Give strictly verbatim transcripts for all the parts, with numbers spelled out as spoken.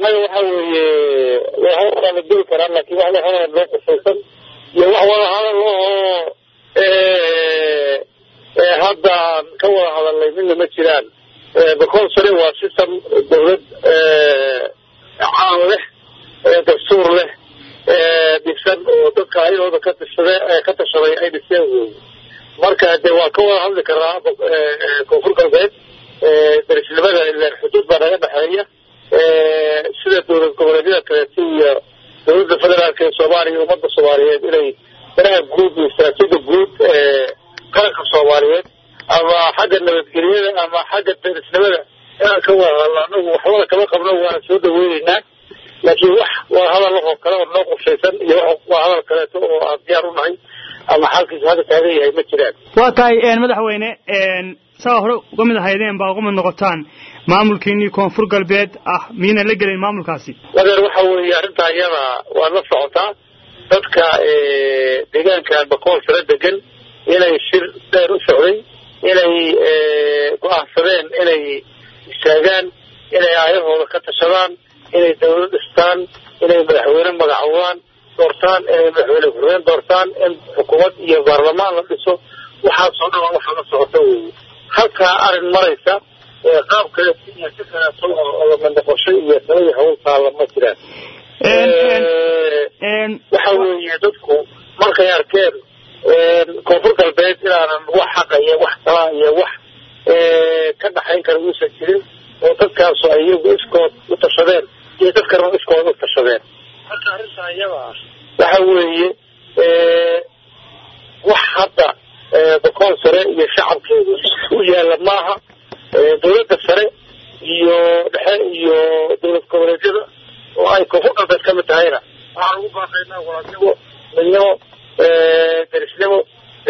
annaga waxa weeye waxa la dul karaa laakiin waxa la loo qosaysan iyo wax wada hadal oo ee hadda ka wada hadalay midna ma jiraan bakool sare waa system dawlad caan leh dastuur leh dhisan oo dadka ayadooda ka tashaday ka tashaday ay dhiseen marka de waa ka wada hadli karaa koonfur galbeed darasnimada ilaa xuduud baa naga dhaxeeya sida dowlad goboleedyada kale iyo dowladda federaalka ee Soomaaliya ummadda Soomaaliyeed inay daraha guud iyo istaraatiijiyada guud ee qaranka Soomaaliyeed ama xagga nabadgelyada ama xagga darasnimada inaan ka wada hadalno waxwada kama qabno waan soo dhaweynaa laakiin wax waa hadal oo kale oo noo qorshaysan iyo wax hadal kale oo aan diyaar u nahay ama halkiisa hadda taagan yahay ma jiraan waa tahay madaxweyne saa hore uga mid ahaydeen baa uga mid noqotaan maamulkiinii koonfur galbeed ah miina la gelin maamulkaasi wadan waxa weeye arrinta iyada waa la socotaa dadka deegaanka bakool sare degan inay shir dheer u socday inay go'aansadeen inay istaagaan inay ayahooda ka tashadaan inay dawlad dhistaan inay madaxweyne magacaabaan doortaan inay madaxweyne hureen doortaan in xukuumad iyo baarlamaan la dhiso waxaa soo dhawa waxa la socota weeye halka arin maraysa qaab kale iyo si kale oo la noqoshay iyo sabay hawlta la ma jiraan een waxa weeye dadku markay arkeen koonfur galbeed inaan wax xaq iyo wax tala iyo wax ka dhaxayn kara uusan jirin oo dadkaas ay iyagu iskood u tashadeen iyo dadkana iskood u tashadeen marka arrinta iyada waxa weeye wax hadda bakool sare iyo shacabkeedu u yaala maaha dawladda sare iyo dhexe iyo dawlad goboleedyada oo ay koonfur galbeed ka mid tahayna waxaan ugu baaqaynaa walaasnimo midnimo darisnimo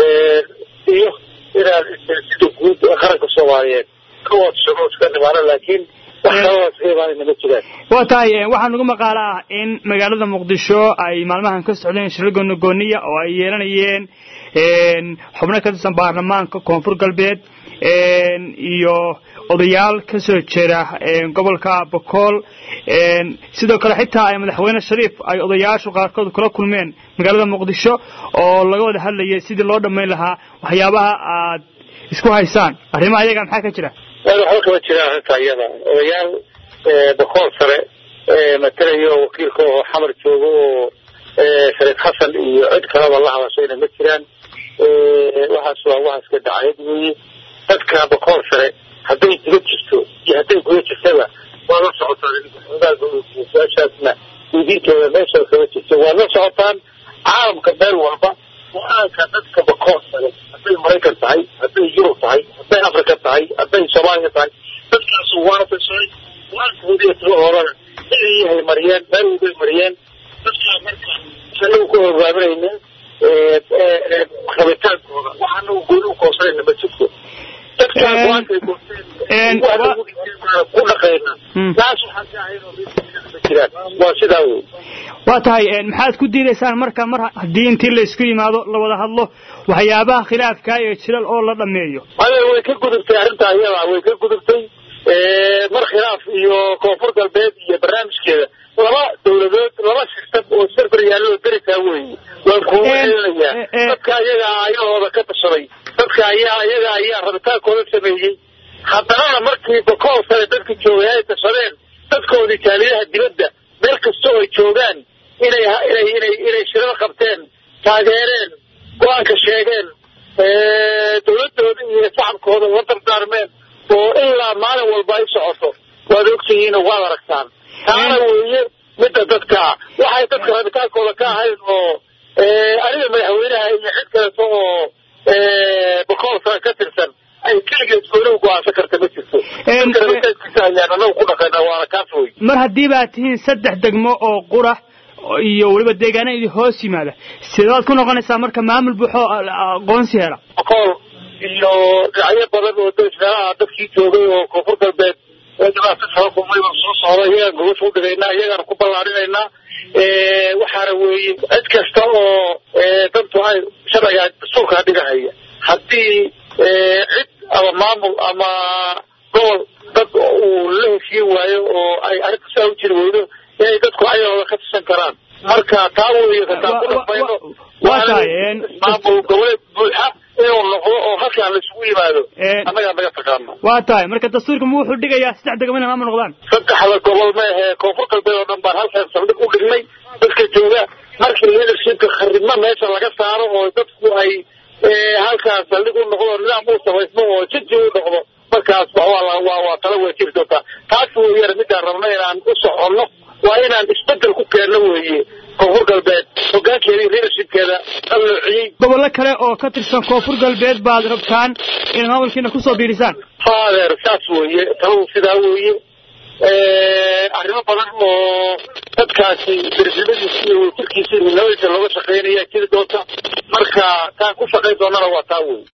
iyo inaan sida guud qaranka Soomaaliyeed kawad shuruud ka dhimaana laakiin wax kale seebaan ma jiraan waa tahay waxaan ugu maqaalaa in magaalada Muqdisho ay maalmahan ka socdeen shir gooniya oo ay yeelanayeen xubno ka tirsan baarlamaanka koonfur galbeed iyo odayaal ka soo jeeda gobolka Bakool sidoo kale xitaa ay madaxweyne Shariif ay odayaashu qaarkood kula kulmeen magaalada Muqdisho oo laga wada hadlayay sidii loo dhameyn lahaa waxyaabaha aad isku haysaan arrimaha ayaga maxaa ka jira waxa ka jira arrinta iyada odayaal Bakool sare matalayo wakiilka oo xamar joogo Shariif Xasan iyo cid kale la hadashayna ma jiraan waxaas waa wax ka dhacay weeye dadka Bakool sare hadday dib jirto iyo hadday guud jirtaba waa la socotaan dadka diinteeda meesha ka jirto waa la socotaan caalamka meel walba waanka dadka Bakool sare hadday Mareykan tahay hadday Yurub tahay hadday Afrika tahay hadday Soomaaliya tahay dadkaas waa tashay waa kuudiyay hore ay mariyeen meel ay mariyeen dadka marka shalay ku hogaaminayna ee qabitaankooda waxaanu guul u qoosayna ma jirto dadka waanka een ku dhaqayna taas waxa ka hayno jiraan waa sidaa weey waa tahay maxaad ku diidaysaan marka mar hadii intii la isku yimaado la wada hadlo waxyaabaha khilaafka iyo jiral oo la dhameeyo way ka gudubtay arrinta iyada way ka gudubtay ee mar khilaaf iyo koonfur galbeed iyo barnaamijkeeda laba dawladood laba system oo sirbar yaalo dariska weey waan ku weynayaa dadka ayaga ayahooda ka tashaday dadka ayaga ayaga ayaa rabitaankooda sameeyay haddana markii Bakool sare dadka joogay ay tashadeen dadkoodii taaliyaha dibadda meel kasta oo ay joogaan inay inay inay inay shirada qabteen taageereen go'aanka sheegeen ee dawladooda iyo shacabkooda wada darmeen oo ilaa maalin walba ay socoto waad ogtihiin oo waad aragtaan taana weeye midda dadka waxay dadka rabitaankooda ka ahayn oo ee ariga madaxweynaha iyo cid kale oo ee Bakool sare ka tirsan ay kaligeed go'aan go'aansan karta ma jirto mar haddii baad tihiin saddex degmo oo qurax iyo waliba deegaanada hoos yimaada sidaad ku noqonaysaa marka maamul buuxo aqoonsi hela Bakool iyo dhacyo badan oo dadka dadkii joogay oo koonfur galbeed ee dhibaato soo kumay soo socday iyaga gobol u dhigaynaa iyaga ku ballaarinayna ee waxaana weeye cid kasta oo dantu ay sharciga suuqa dhigahaya haddii cid ama maamul ama gobol dad uu la heshiin waayo oo ay arrinta saa u jiri weydo inay dadku ayagooda ka tirsan karaan marka taa weeye kataan ku dhamayno waa tahay maamul goboleed buuxa inuu noqdo oo halkaan la isugu yimaado annagaa naga taqaana waa tahay marka dastuurka ma wuxuu dhigayaa saddex degmo inay maamul noqdaan saddexda gobol ma ahee koonfur galbeed oo dhan baan halkaan saldhig u dhignay dadka jooga markii leadershipka kharibma meesha laga saaro oo dadku ay halkaan saldhig u noqdo nidaam uu samaysmo oo jidji u noqdo markaas waa waa tala way jiri doontaa taas weeyar midaan rabno inaan u soconno waa inaan isbedel ku keenno weeye koonfur galbeed hoggaankeeda iyo leadershipkeeda qalloociyey gobollo kale oo ka tirsan koonfur galbeed baad rabtaan in maamulkiina kusoo biirisaan faadeer saas weeye taladu sidaa weeye arrimo badan oo dadkaasi darajimadiisa iyo wadajirkiisa iyo nabadiisa looga shaqeynaya jiri doonta marka taan ku shaqayn doonana waa taa weeye